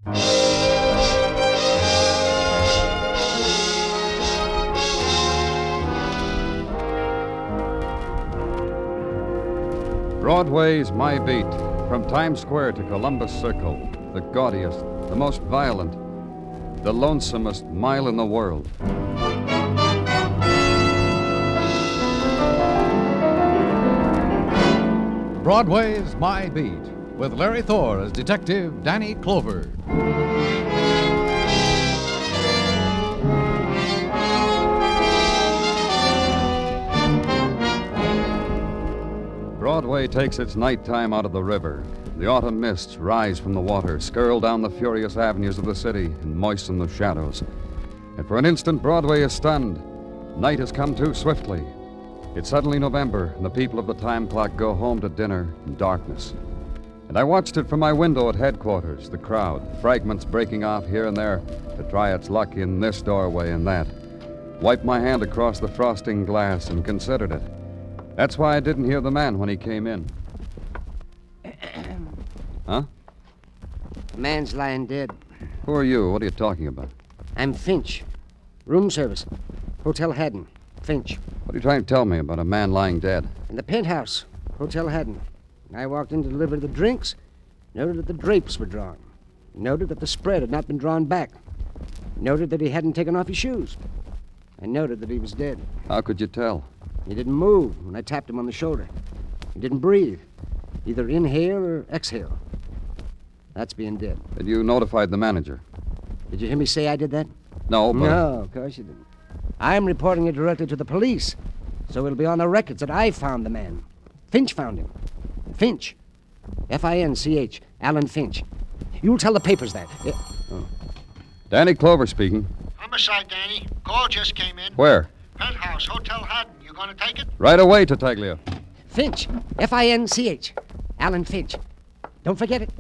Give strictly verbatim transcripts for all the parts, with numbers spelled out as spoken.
Broadway's my beat. From Times Square to Columbus Circle, the gaudiest, the most violent, the lonesomest mile in the world. Broadway's My Beat, with Larry Thor as Detective Danny Clover. Broadway takes its nighttime out of the river. The autumn mists rise from the water, skirl down the furious avenues of the city, and moisten the shadows. And for an instant, Broadway is stunned. Night has come too swiftly. It's suddenly November, and the people of the time clock go home to dinner in darkness. And I watched it from my window at headquarters, the crowd, fragments breaking off here and there to try its luck in this doorway and that. Wiped my hand across the frosting glass and considered it. That's why I didn't hear the man when he came in. Huh? The man's lying dead. Who are you? What are you talking about? I'm Finch. Room service. Hotel Haddon. Finch. What are you trying to tell me about a man lying dead? In the penthouse. Hotel Haddon. I walked in to deliver the drinks. Noted that the drapes were drawn. Noted that the spread had not been drawn back. Noted that he hadn't taken off his shoes. I noted that he was dead. How could you tell? He didn't move when I tapped him on the shoulder. He didn't breathe. Either inhale or exhale. That's being dead. Did you notify the manager? Did you hear me say I did that? No, but... No, of course you didn't. I'm reporting it directly to the police, so it'll be on the records that I found the man. Finch found him. Finch. F I N C H. Alan Finch. You'll tell the papers that. Yeah. Oh. Danny Clover speaking. Homicide, Danny. Call just came in. Where? Penthouse, Hotel Haddon. You gonna take it? Right away, Tartaglia. Finch. F I N C H. Alan Finch. Don't forget it.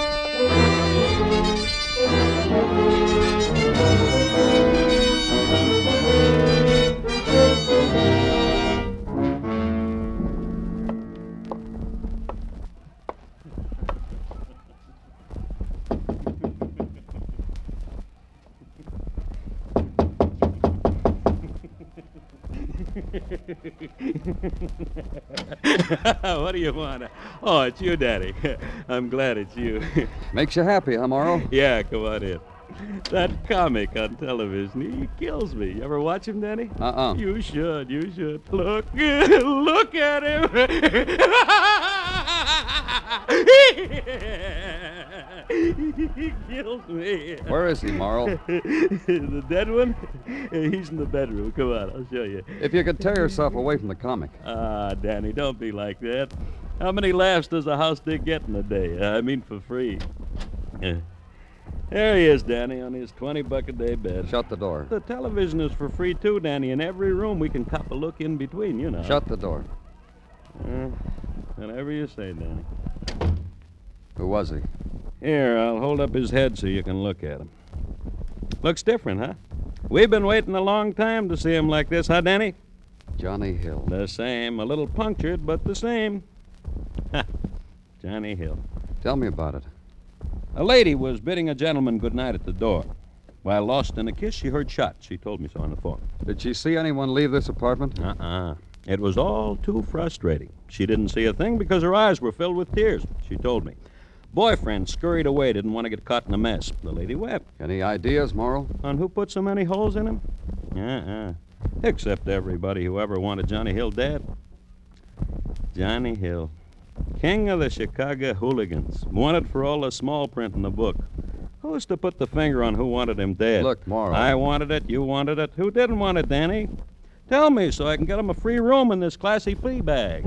What do you want? Oh, it's you, Daddy. I'm glad it's you. Makes you happy, huh, Morrow? Yeah, come on in. That comic on television, he kills me. You ever watch him, Danny? Uh-uh. You should, you should. Look, look at him. He kills me. Where is he, Morrow? The dead one? He's in the bedroom. Come on, I'll show you. If you could tear yourself away from the comic. Ah, Danny, don't be like that. How many laughs does a house dick get in a day? I mean, for free. There he is, Danny, on his twenty-buck-a-day bed. Shut the door. The television is for free, too, Danny. In every room, we can cop a look in between, you know. Shut the door. Uh, whatever you say, Danny. Who was he? Here, I'll hold up his head so you can look at him. Looks different, huh? We've been waiting a long time to see him like this, huh, Danny? Johnny Hill. The same. A little punctured, but the same. Ha! Johnny Hill. Tell me about it. A lady was bidding a gentleman good night at the door. While lost in a kiss, she heard shots. She told me so on the phone. Did she see anyone leave this apartment? Uh-uh. It was all too frustrating. She didn't see a thing because her eyes were filled with tears. She told me. Boyfriend scurried away, didn't want to get caught in a mess. The lady wept. Any ideas, Morrow? On who put so many holes in him? Uh-uh. Except everybody who ever wanted Johnny Hill dead. Johnny Hill. King of the Chicago hooligans. Wanted for all the small print in the book. Who's to put the finger on who wanted him dead? Look, Morrow. I wanted it, you wanted it. Who didn't want it, Danny? Tell me so I can get him a free room in this classy flea bag.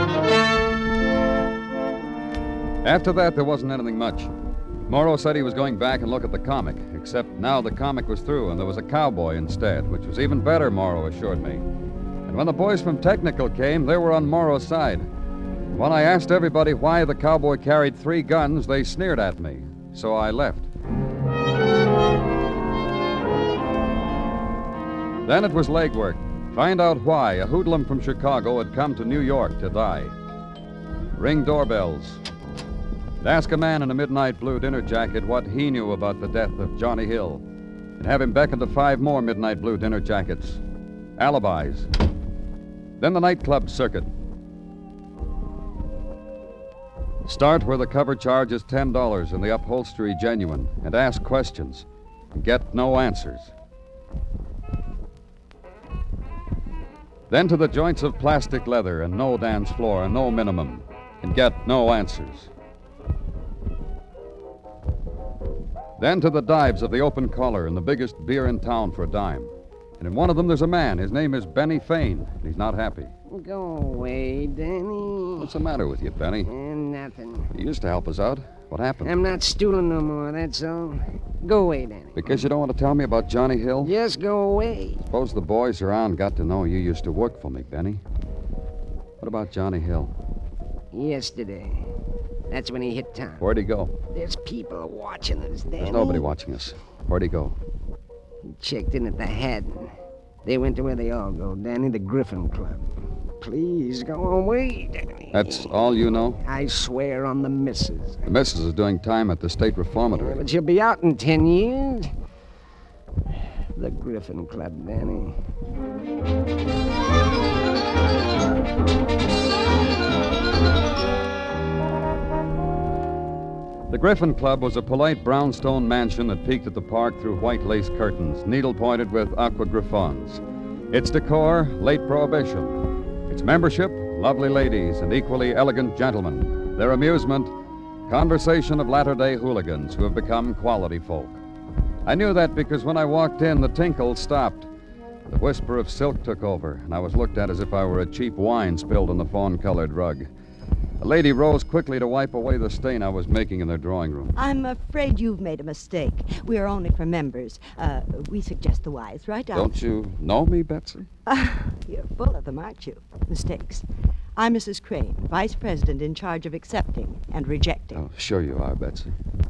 After that, there wasn't anything much. Morrow said he was going back and look at the comic, except now the comic was through and there was a cowboy instead, which was even better, Morrow assured me. And when the boys from Technical came, they were on Morrow's side. When I asked everybody why the cowboy carried three guns, they sneered at me. So I left. Then it was legwork. Find out why a hoodlum from Chicago had come to New York to die. Ring doorbells. Ask a man in a midnight blue dinner jacket what he knew about the death of Johnny Hill, and have him beckon to five more midnight blue dinner jackets. Alibis. Then the nightclub circuit. Start where the cover charge is ten dollars and the upholstery genuine, and ask questions, and get no answers. Then to the joints of plastic leather and no dance floor and no minimum, and get no answers. Then to the dives of the open collar and the biggest beer in town for a dime. And in one of them there's a man. His name is Benny Fane, and he's not happy. Go away, Danny. What's the matter with you, Benny? Eh, nothing. You used to help us out. What happened? I'm not stooling no more, that's all. Go away, Danny. Because you don't want to tell me about Johnny Hill? Just go away. Suppose the boys around got to know you used to work for me, Benny. What about Johnny Hill? Yesterday. That's when he hit town. Where'd he go? There's people watching us, Danny. There's nobody watching us. Where'd he go? He checked in at the Haddon. They went to where they all go, Danny, the Griffin Club. Please go away, Danny. That's all you know? I swear on the missus. The missus is doing time at the state reformatory. Yeah, but she'll be out in ten years. The Griffin Club, Danny. The Griffin Club was a polite brownstone mansion that peeked at the park through white lace curtains, needle-pointed with aqua griffons. Its decor, late Prohibition. Its membership, lovely ladies and equally elegant gentlemen. Their amusement, conversation of latter-day hooligans who have become quality folk. I knew that because when I walked in, the tinkle stopped. The whisper of silk took over, and I was looked at as if I were a cheap wine spilled on the fawn-colored rug. A lady rose quickly to wipe away the stain I was making in their drawing room. I'm afraid you've made a mistake. We are only for members. Uh, we suggest the wise, right? Don't you know me, Betsy? Uh, you're full of them, aren't you? Mistakes. I'm Missus Crane, vice president in charge of accepting and rejecting. Oh, sure you are, Betsy.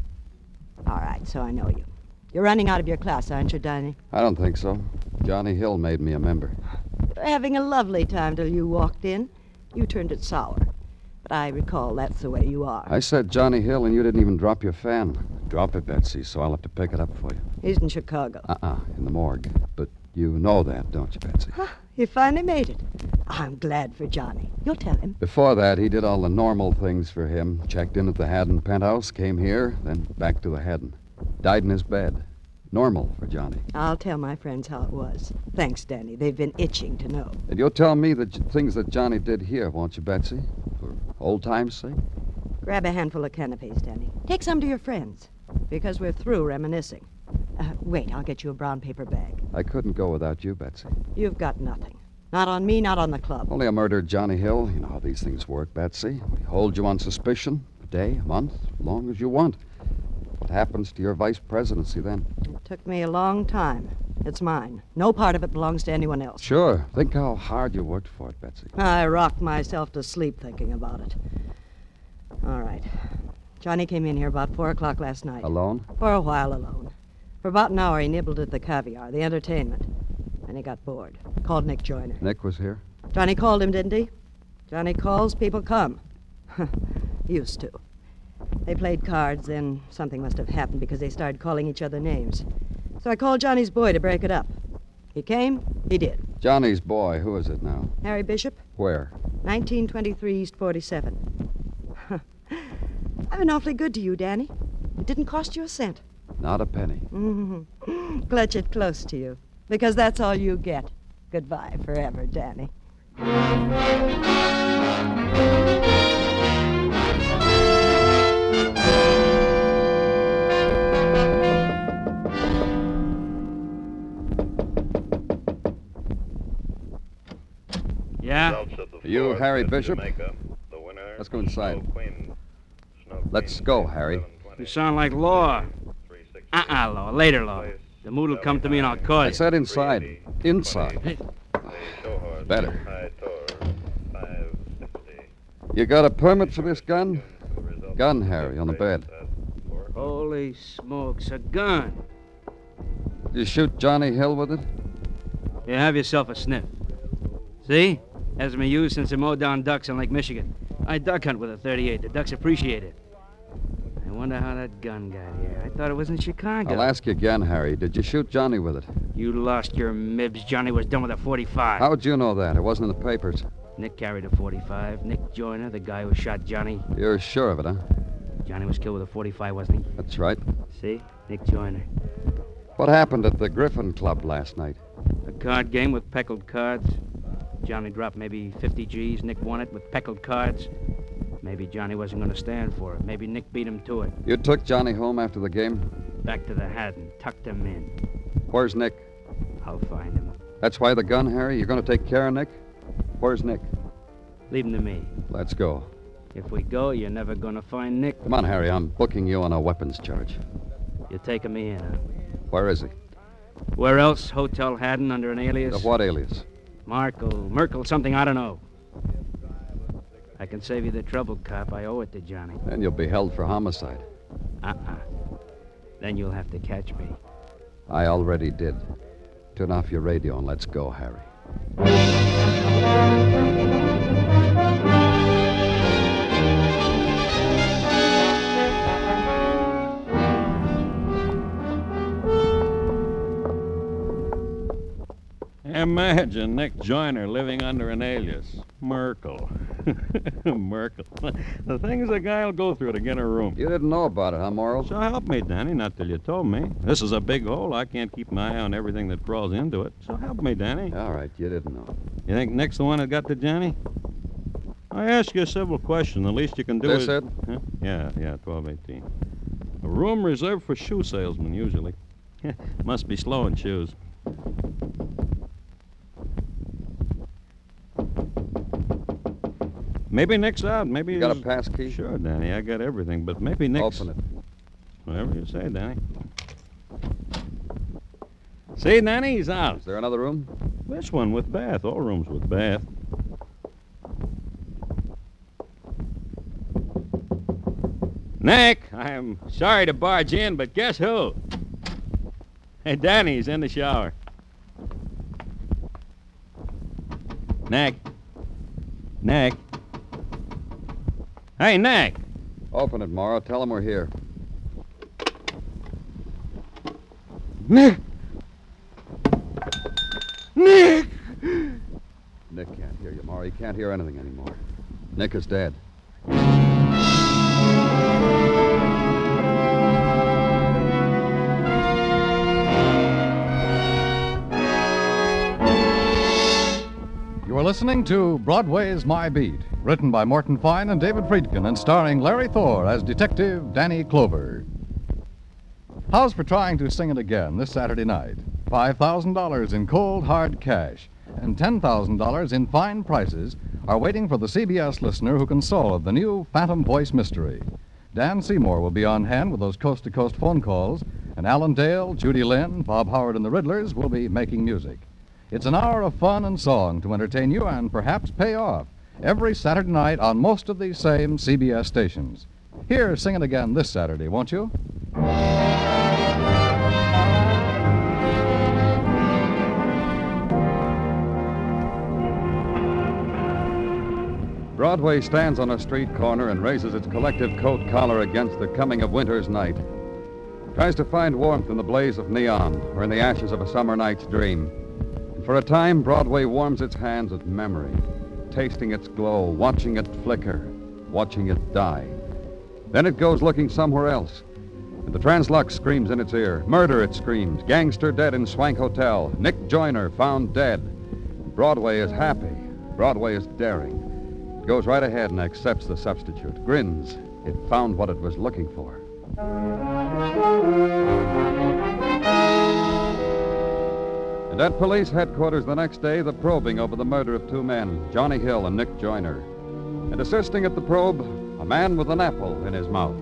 All right, so I know you. You're running out of your class, aren't you, Danny? I don't think so. Johnny Hill made me a member. You were having a lovely time till you walked in. You turned it sour. But I recall that's the way you are. I said Johnny Hill, and you didn't even drop your fan. Drop it, Betsy, so I'll have to pick it up for you. He's in Chicago. Uh-uh, in the morgue. But you know that, don't you, Betsy? Huh, you finally made it. I'm glad for Johnny. You'll tell him. Before that, he did all the normal things for him. Checked in at the Haddon penthouse, came here, then back to the Haddon. Died in his bed. Normal for Johnny. I'll tell my friends how it was. Thanks, Danny. They've been itching to know. And you'll tell me the j- things that Johnny did here, won't you, Betsy? For old time's sake? Grab a handful of canapes, Danny. Take some to your friends, because we're through reminiscing. Uh, wait, I'll get you a brown paper bag. I couldn't go without you, Betsy. You've got nothing. Not on me, not on the club. Only I murdered Johnny Hill. You know how these things work, Betsy. We hold you on suspicion, a day, a month, as long as you want. What happens to your vice presidency then? It took me a long time. It's mine. No part of it belongs to anyone else. Sure. Think how hard you worked for it, Betsy. I rocked myself to sleep thinking about it. All right. Johnny came in here about four o'clock last night. Alone? For a while alone. For about an hour, he nibbled at the caviar, the entertainment. Then he got bored. Called Nick Joyner. Nick was here? Johnny called him, didn't he? Johnny calls, people come. Used to. They played cards, then something must have happened because they started calling each other names. So I called Johnny's boy to break it up. He came, he did. Johnny's boy, who is it now? Harry Bishop, Where? nineteen twenty-three East forty-seven. I've been awfully good to you, Danny. It didn't cost you a cent. Not a penny. Mm-hmm. Clutch it close to you, because that's all you get. Goodbye forever, Danny. Yeah? Are you Harry Bishop? Let's go inside. Let's go, Harry. You sound like Law. Uh-uh, Law. Later, Law. The mood will come to me and I'll call I you. said inside. Inside. Better. You got a permit for this gun? Gun, Harry, on the bed. Holy smokes, a gun. Did you shoot Johnny Hill with it? You have yourself a sniff. See? Hasn't been used since I mowed down ducks in Lake Michigan. I duck hunt with a thirty-eight. The ducks appreciate it. I wonder how that gun got here. I thought it was in Chicago. I'll ask you again, Harry. Did you shoot Johnny with it? You lost your mibs. Johnny was done with a forty-five. How'd you know that? It wasn't in the papers. Nick carried a forty-five. Nick Joyner, the guy who shot Johnny. You're sure of it, huh? Johnny was killed with a forty-five, wasn't he? That's right. See? Nick Joyner. What happened at the Griffin Club last night? A card game with peckled cards. Johnny dropped maybe fifty G's. Nick won it with peckled cards. Maybe Johnny wasn't going to stand for it. Maybe Nick beat him to it. You took Johnny home after the game? Back to the Haddon. Tucked him in. Where's Nick? I'll find him. That's why the gun, Harry? You're going to take care of Nick? Where's Nick? Leave him to me. Let's go. If we go, you're never going to find Nick. Come on, Harry. I'm booking you on a weapons charge. You're taking me in, huh? Where is he? Where else? Hotel Haddon under an alias? Of what alias? Markle, Merkel, something I don't know. I can save you the trouble, cop. I owe it to Johnny. Then you'll be held for homicide. Uh-uh. Then you'll have to catch me. I already did. Turn off your radio and let's go, Harry. Imagine Nick Joyner living under an alias. Merkel. Merkel. The things a guy'll go through to get a room. You didn't know about it, huh, Morrill? So help me, Danny, not till you told me. This is a big hole. I can't keep my eye on everything that crawls into it. So help me, Danny. All right, you didn't know. You think Nick's the one that got to Johnny? I ask you a civil question. The least you can do This is... it? Huh? Yeah, yeah, twelve eighteen. A room reserved for shoe salesmen, usually. Must be slow in shoes. Maybe Nick's out. Maybe You got a he's- pass key? Sure, Danny. I got everything, but maybe Nick's... Open it. Whatever you say, Danny. See, Danny, he's out. Is there another room? This one with bath. All rooms with bath. Nick, I'm sorry to barge in, but guess who? Hey, Danny's in the shower. Nick. Nick. Hey, Nick. Open it, Morrow. Tell him we're here. Nick. Nick. Nick can't hear you, Morrow. He can't hear anything anymore. Nick is dead. You are listening to Broadway's My Beat, written by Morton Fine and David Friedkin and starring Larry Thor as Detective Danny Clover. How's for trying to sing it again this Saturday night? five thousand dollars in cold, hard cash and ten thousand dollars in fine prizes are waiting for the C B S listener who can solve the new Phantom Voice mystery. Dan Seymour will be on hand with those coast-to-coast phone calls, and Alan Dale, Judy Lynn, Bob Howard, and the Riddlers will be making music. It's an hour of fun and song to entertain you and perhaps pay off every Saturday night on most of these same C B S stations. Here, sing it again this Saturday, won't you? Broadway stands on a street corner and raises its collective coat collar against the coming of winter's night. Tries to find warmth in the blaze of neon or in the ashes of a summer night's dream. And for a time, Broadway warms its hands with memory, tasting its glow, watching it flicker, watching it die. Then it goes looking somewhere else. And the Translux screams in its ear. Murder, it screams. Gangster dead in Swank Hotel. Nick Joyner found dead. Broadway is happy. Broadway is daring. It goes right ahead and accepts the substitute. Grins. It found what it was looking for. And at police headquarters the next day, the probing over the murder of two men, Johnny Hill and Nick Joyner. And assisting at the probe, a man with an apple in his mouth.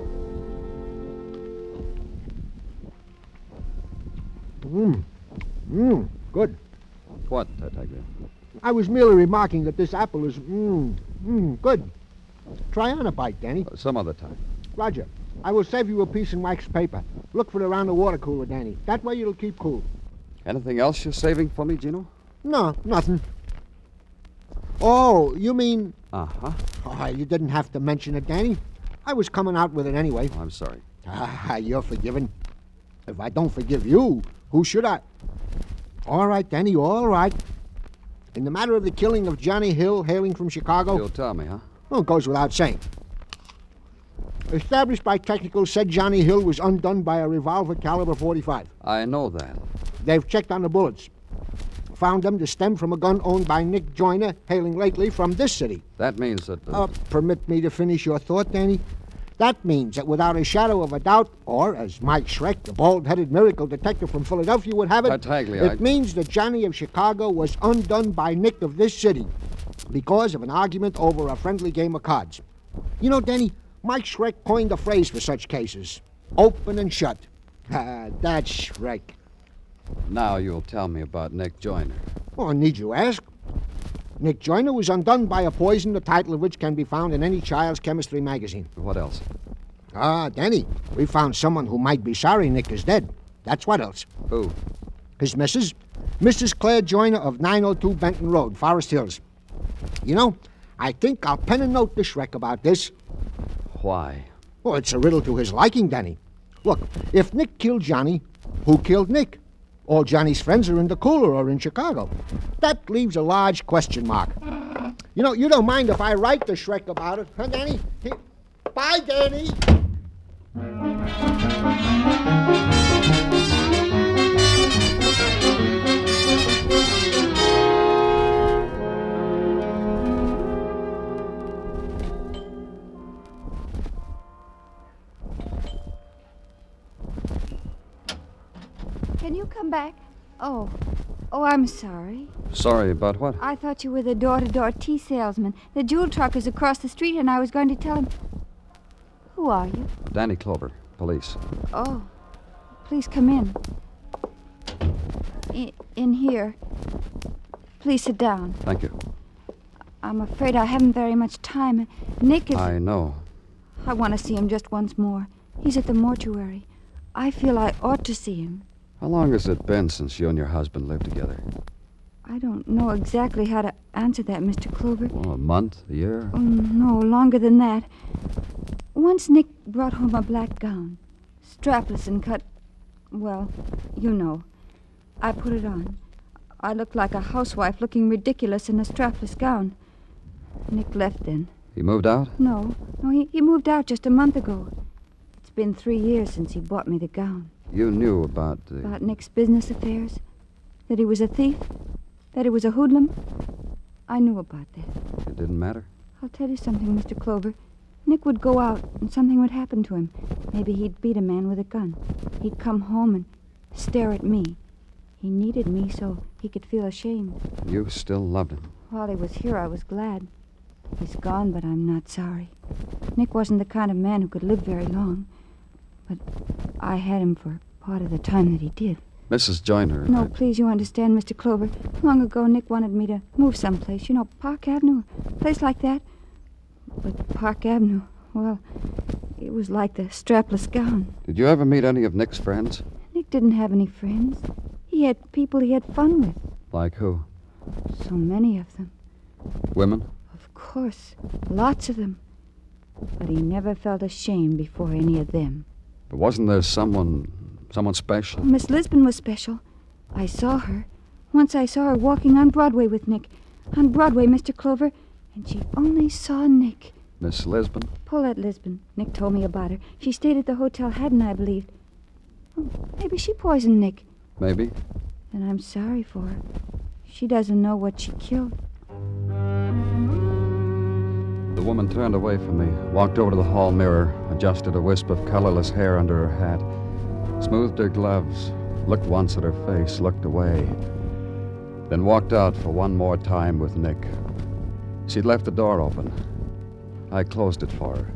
Mmm. Mmm. Good. What, Detective? I was merely remarking that this apple is mmm. Mmm. Good. Try on a bite, Danny. Uh, some other time. Roger. I will save you a piece in wax paper. Look for it around the water cooler, Danny. That way it'll keep cool. Anything else you're saving for me, Gino? No, nothing. Oh, you mean... Uh-huh. Oh, you didn't have to mention it, Danny. I was coming out with it anyway. I'm sorry. Ah, you're forgiven. If I don't forgive you, who should I? All right, Danny, all right. In the matter of the killing of Johnny Hill, hailing from Chicago... You'll tell me, huh? Well, it goes without saying. Established by technicals, said Johnny Hill was undone by a revolver caliber forty-five. I know that. They've checked on the bullets. Found them to stem from a gun owned by Nick Joyner, hailing lately from this city. That means that... Uh, Uh, permit me to finish your thought, Danny? That means that without a shadow of a doubt, or as Mike Schreck, the bald-headed miracle detective from Philadelphia, would have it, Tartaglia, it I- means that Johnny of Chicago was undone by Nick of this city because of an argument over a friendly game of cards. You know, Danny, Mike Schreck coined a phrase for such cases. Open and shut. Ah, that's Schreck. now you'll tell me about Nick Joyner. Oh, need you ask? Nick Joyner was undone by a poison, the title of which can be found in any child's chemistry magazine. What else? Ah, Danny, we found someone who might be sorry Nick is dead. That's what else. Who? His missus, Missus Claire Joyner of nine oh two Benton Road, Forest Hills. You know, I think I'll pen a note to Schreck about this. Why? Well, it's a riddle to his liking, Danny. Look, if Nick killed Johnny, who killed Nick? All Johnny's friends are in the cooler or in Chicago. That leaves a large question mark. You know, you don't mind if I write to Schreck about it, huh, Danny? He- Bye, Danny. Can you come back? Oh. Oh, I'm sorry. Sorry about what? I thought you were the door-to-door tea salesman. The jewel truck is across the street, and I was going to tell him... Who are you? Danny Clover, police. Oh. Please come in. In, in here. Please sit down. Thank you. I'm afraid I haven't very much time. Nick is... I know. I want to see him just once more. He's at the mortuary. I feel I ought to see him. How long has it been since you and your husband lived together? I don't know exactly how to answer that, Mister Clover. Well, a month, a year? Oh, no, longer than that. Once Nick brought home a black gown, strapless and cut, well, you know. I put it on. I looked like a housewife looking ridiculous in a strapless gown. Nick left then. He moved out? No, no, he, he moved out just a month ago. It's been three years since he bought me the gown. You knew about the... About Nick's business affairs? That he was a thief? That he was a hoodlum? I knew about that. It didn't matter? I'll tell you something, Mister Clover. Nick would go out and something would happen to him. Maybe he'd beat a man with a gun. He'd come home and stare at me. He needed me so he could feel ashamed. You still loved him? While he was here, I was glad. He's gone, but I'm not sorry. Nick wasn't the kind of man who could live very long. But I had him for part of the time that he did. Missus Joyner... No, I- please, you understand, Mister Clover. Long ago, Nick wanted me to move someplace. You know, Park Avenue, a place like that. But Park Avenue, well, it was like the strapless gown. Did you ever meet any of Nick's friends? Nick didn't have any friends. He had people he had fun with. Like who? So many of them. Women? Of course, lots of them. But he never felt ashamed before any of them. But wasn't there someone... someone special? Miss Lisbon was special. I saw her. Once I saw her walking on Broadway with Nick. On Broadway, Mister Clover. And she only saw Nick. Miss Lisbon? Paulette Lisbon. Nick told me about her. She stayed at the Hotel Haddon, I believe. Oh, maybe she poisoned Nick. Maybe. Then I'm sorry for her. She doesn't know what she killed. The woman turned away from me, walked over to the hall mirror, adjusted a wisp of colorless hair under her hat, smoothed her gloves, looked once at her face, looked away, then walked out for one more time with Nick. She'd left the door open. I closed it for her.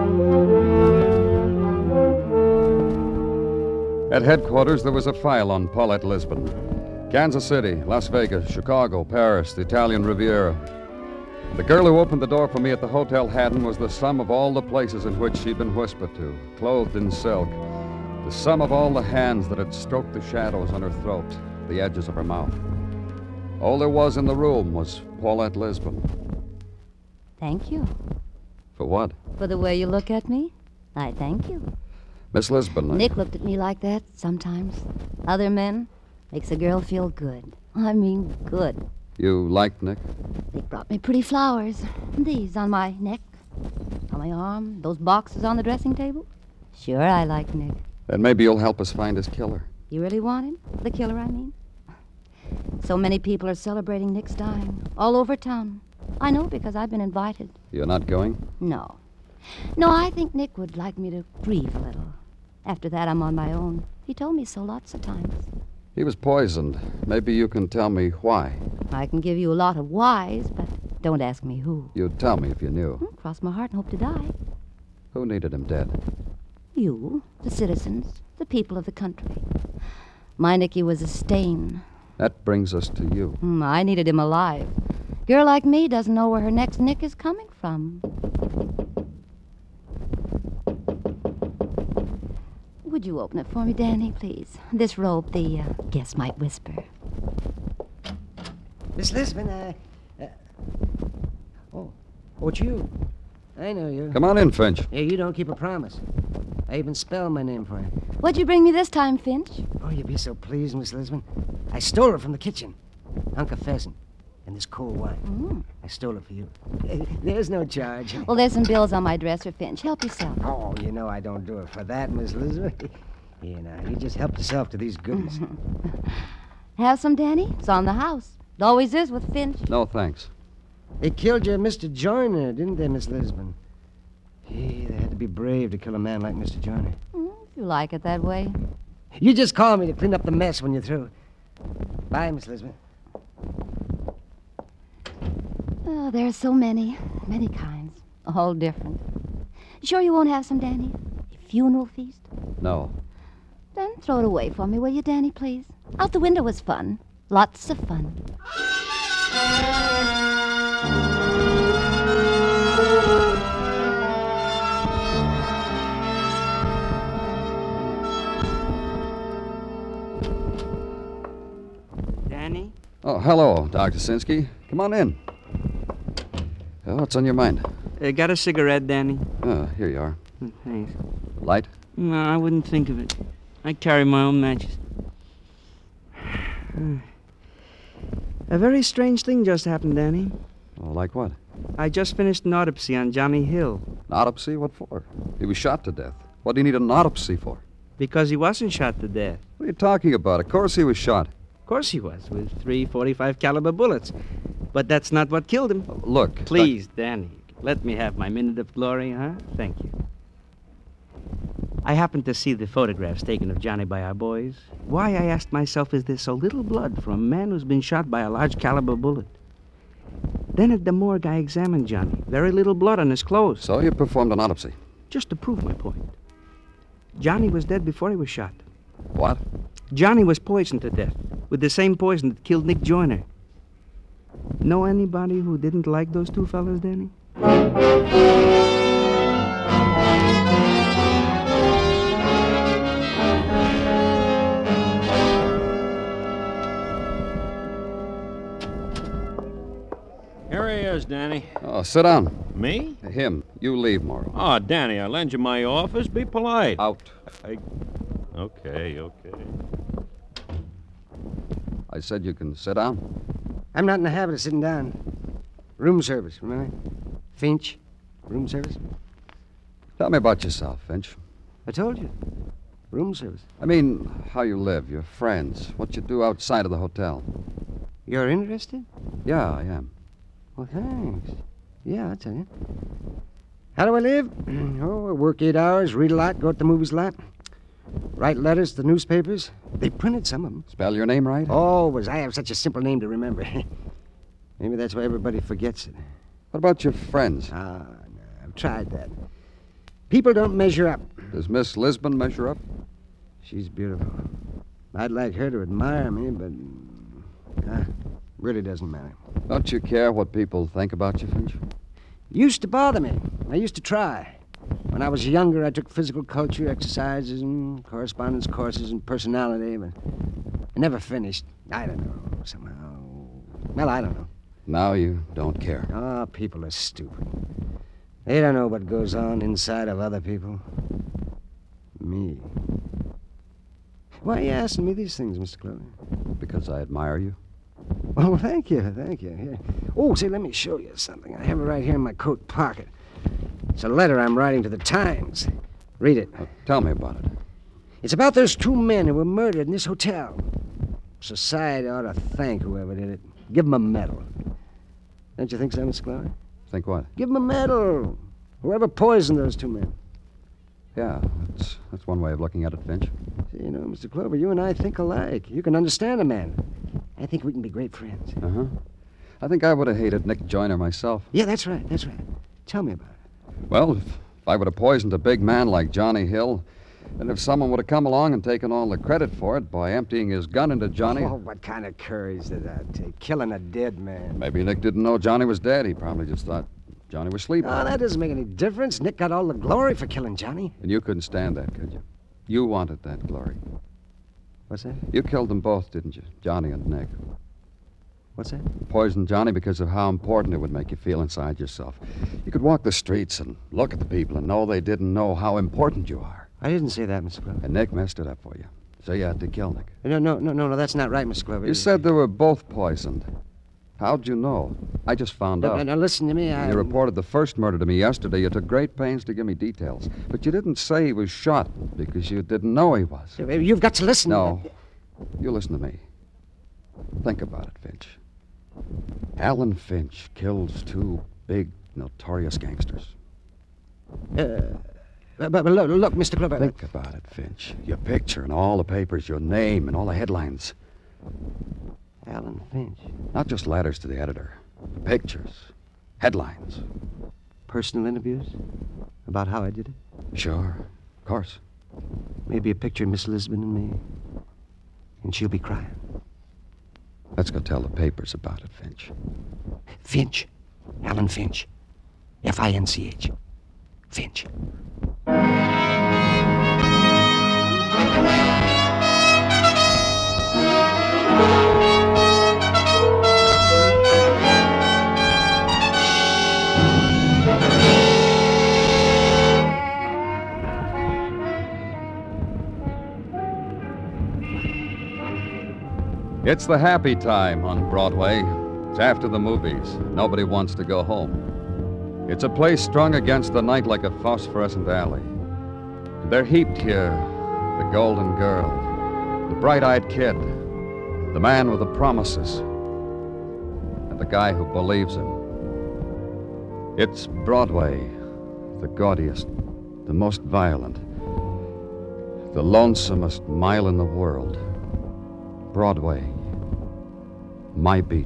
At headquarters, there was a file on Paulette Lisbon. Kansas City, Las Vegas, Chicago, Paris, the Italian Riviera. The girl who opened the door for me at the Hotel Haddon was the sum of all the places in which she'd been whispered to, clothed in silk. The sum of all the hands that had stroked the shadows on her throat, the edges of her mouth. All there was in the room was Paulette Lisbon. Thank you. For what? for the way you look at me. I thank you. Miss Lisbon. I- Nick looked at me like that sometimes. Other men makes a girl feel good. I mean good. You like Nick? Nick brought me pretty flowers. These on my neck, on my arm, those boxes on the dressing table. Sure, I like Nick. Then maybe you'll help us find his killer. You really want him? The killer, I mean? So many people are celebrating Nick's dying all over town. I know because I've been invited. You're not going? No. No, I think Nick would like me to grieve a little. After that, I'm on my own. He told me so lots of times. He was poisoned. Maybe you can tell me why. I can give you a lot of whys, but don't ask me who. You'd tell me if you knew. Hmm, cross my heart and hope to die. Who needed him dead? You, the citizens, the people of the country. My Nicky was a stain. That brings us to you. Hmm, I needed him alive. Girl like me doesn't know where her next Nick is coming from. Would you open it for me, Danny, please? This robe, the uh, guest might whisper. Miss Lisbon, I... Uh, oh, oh, it's you. I know you. Come on in, Finch. Yeah, you don't keep a promise. I even spelled my name for you. What'd you bring me this time, Finch? Oh, you'll be so pleased, Miss Lisbon. I stole it from the kitchen. Hunk of pheasant. And this cold wine. Mm. I stole it for you. There's no charge. Well, there's some bills on my dresser, Finch. Help yourself. Oh, you know I don't do it for that, Miss Lisbon. You know, you just help yourself to these goodies. Have some, Danny? It's on the house. It always is with Finch. No, thanks. They killed your Mister Joyner, didn't they, Miss Lisbon? Gee, they had to be brave to kill a man like Mister Joyner. Mm, if you like it that way. You just call me to clean up the mess when you're through. Bye, Miss Lisbon. Oh, there are so many, many kinds, all different. Sure you won't have some, Danny? A funeral feast? No. Then throw it away for me, will you, Danny, please? Out the window was fun. Lots of fun. Danny? Oh, hello, Doctor Sinsky. Come on in. Oh, what's on your mind? Uh, got a cigarette, Danny? Oh, here you are. Mm, Thanks. Light? No, I wouldn't think of it. I carry my own matches. A very strange thing just happened, Danny. Oh, like what? I just finished an autopsy on Johnny Hill. An autopsy? What for? He was shot to death. What do you need an autopsy for? Because he wasn't shot to death. What are you talking about? Of course he was shot. Of course he was, with three forty-five caliber bullets. But that's not what killed him. Oh, look. Please, Danny, let me have my minute of glory, huh? Thank you. I happened to see the photographs taken of Johnny by our boys. Why, I asked myself, is there so little blood from a man who's been shot by a large caliber bullet? Then at the morgue, I examined Johnny. Very little blood on his clothes. So you performed an autopsy? Just to prove my point. Johnny was dead before he was shot. What? Johnny was poisoned to death with the same poison that killed Nick Joyner. Know anybody who didn't like those two fellas, Danny? Here he is, Danny. Oh, sit down. Me? Him. You leave, Morrow. Oh, Danny, I lend you my office. Be polite. Out. I... Okay, okay. I said you can sit down. I'm not in the habit of sitting down. Room service, remember? Finch, room service. Tell me about yourself, Finch. I told you. Room service. I mean, how you live, your friends, what you do outside of the hotel. You're interested? Yeah, I am. Well, thanks. Yeah, I'll tell you. How do I live? Oh, I work eight hours, read a lot, go to the movies a lot. Write letters to the newspapers. They printed some of them. Spell your name right? Always. I have such a simple name to remember. Maybe that's why everybody forgets it. What about your friends? Ah, no, I've tried that. People don't measure up. Does Miss Lisbon measure up? She's beautiful. I'd like her to admire me, but uh, really doesn't matter. Don't you care what people think about you, Finch? Used to bother me. I used to try. When I was younger, I took physical culture exercises and correspondence courses and personality, but I never finished. I don't know, somehow. Well, I don't know. Now you don't care. Ah, people are stupid. They don't know what goes on inside of other people. Me. Why are you asking me these things, Mister Clover? Because I admire you. Oh, thank you, thank you. Here. Oh, say, let me show you something. I have it right here in my coat pocket. It's a letter I'm writing to the Times. Read it. Uh, tell me about it. It's about those two men who were murdered in this hotel. Society ought to thank whoever did it. Give them a medal. Don't you think so, Mister Clover? Think what? Give them a medal. Whoever poisoned those two men. Yeah, that's, that's one way of looking at it, Finch. See, you know, Mister Clover, you and I think alike. You can understand a man. I think we can be great friends. Uh-huh. I think I would have hated Nick Joyner myself. Yeah, that's right, that's right. Tell me about it. Well, if, if I would have poisoned a big man like Johnny Hill, and if someone would have come along and taken all the credit for it by emptying his gun into Johnny... Oh, what kind of courage did that take? Killing a dead man. Maybe Nick didn't know Johnny was dead. He probably just thought Johnny was sleeping. Oh, that doesn't make any difference. Nick got all the glory for killing Johnny. And you couldn't stand that, could you? You wanted that glory. What's that? You killed them both, didn't you? Johnny and Nick. What's that? Poisoned Johnny because of how important it would make you feel inside yourself. You could walk the streets and look at the people and know they didn't know how important you are. I didn't say that, Mister Clover. And Nick messed it up for you. So you had to kill Nick. No, no, no, no, no, that's not right, Mister Clover. You said they were both poisoned. How'd you know? I just found no, out. No, no, listen to me. I... You reported the first murder to me yesterday. You took great pains to give me details. But you didn't say he was shot because you didn't know he was. You've got to listen. No. You listen to me. Think about it, Finch. Alan Finch kills two big, notorious gangsters. Uh, but, but look, look, Mister Clover. Think about it, Finch. Your picture in all the papers, your name and all the headlines. Alan Finch. Not just letters to the editor. Pictures. Headlines. Personal interviews? About how I did it? Sure. Of course. Maybe a picture of Miss Lisbon and me. And she'll be crying. Let's go tell the papers about it, Finch. Finch. Alan Finch. F I N C H. Finch. It's the happy time on Broadway. It's after the movies. Nobody wants to go home. It's a place strung against the night like a phosphorescent alley. And they're heaped here, the golden girl, the bright-eyed kid, the man with the promises, and the guy who believes him. It's Broadway, the gaudiest, the most violent, the lonesomest mile in the world. Broadway, my beat.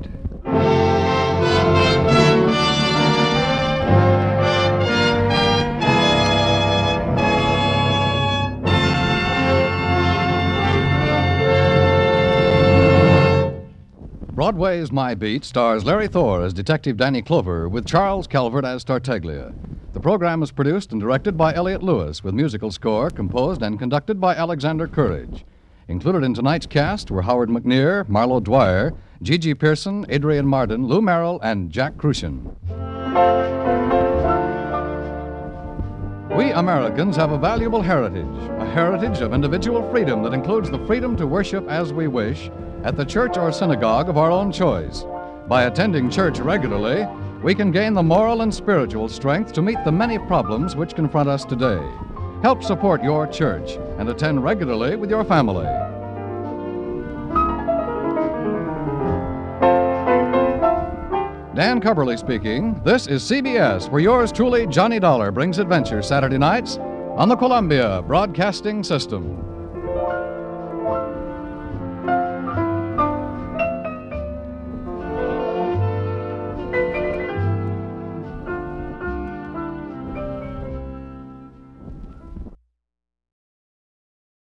Broadway's My Beat stars Larry Thor as Detective Danny Clover with Charles Calvert as Tartaglia. The program is produced and directed by Elliott Lewis with musical score composed and conducted by Alexander Courage. Included in tonight's cast were Howard McNear, Marlo Dwyer, Gigi Pearson, Adrian Martin, Lou Merrill, and Jack Crucian. We Americans have a valuable heritage, a heritage of individual freedom that includes the freedom to worship as we wish at the church or synagogue of our own choice. By attending church regularly, we can gain the moral and spiritual strength to meet the many problems which confront us today. Help support your church and attend regularly with your family. Dan Coverly speaking. This is C B S, where yours truly, Johnny Dollar, brings adventure Saturday nights on the Columbia Broadcasting System.